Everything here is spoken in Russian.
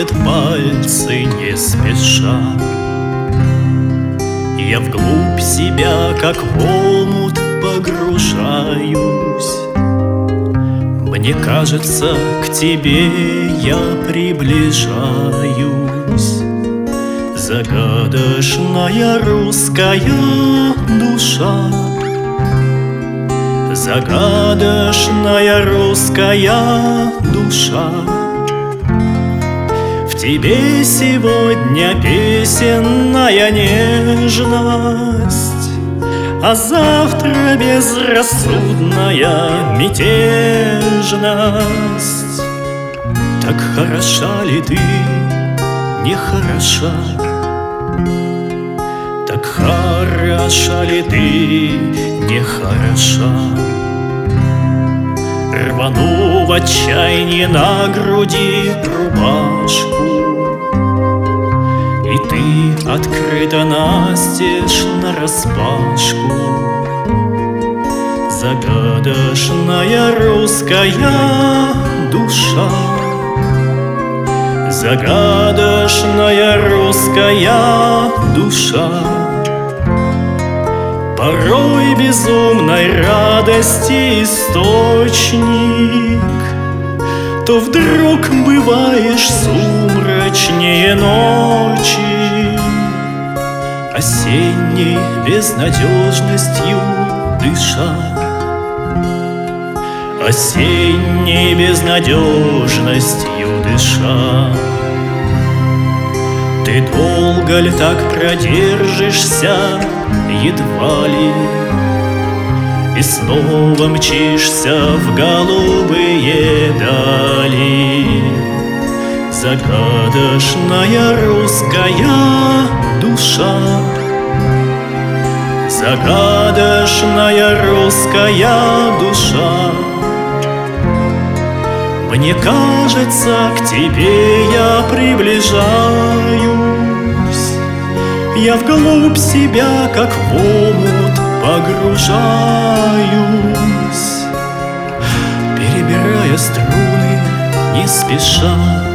водят пальцы не спеша. Я вглубь себя, как в омут, погружаюсь. Мне кажется, к тебе я приближаюсь. Загадочная русская душа, загадочная русская душа. В тебе сегодня песенная нежность, а завтра безрассудная мятежность. Так хороша ли ты, не хороша? Так хороша ли ты, не хороша? Рвану в отчаянии на груди рубашку, и ты открыта настежь нараспашку. Загадочная русская душа, загадочная русская душа. Порой безумной радости источник, то вдруг бываешь сумрачнее ночи, осенней безнадежностью дыша, осенней безнадежностью дыша. Ты долго ли так продержишься, едва ли, и снова мчишься в голубые дали? Загадочная русская душа, загадочная русская душа. Мне кажется, к тебе я приближаюсь. Я вглубь себя, как в омут, погружаюсь, перебирая струны не спеша.